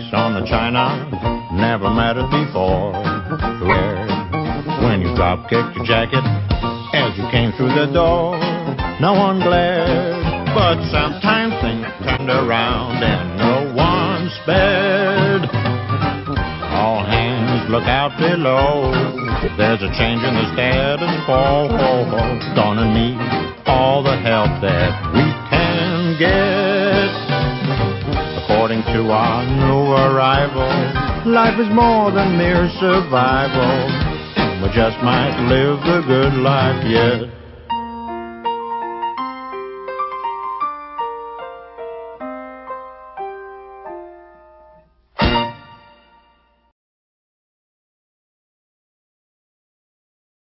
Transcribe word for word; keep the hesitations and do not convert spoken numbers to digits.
on the china, never mattered before. Glared when you drop kicked your jacket as you came through the door. No one glared, but sometimes things turned around and no one spared. All hands look out below. There's a change in the status quo. Gonna need all the help that we can get. According to our new arrival, life is more than mere survival. We just might live the good life yet.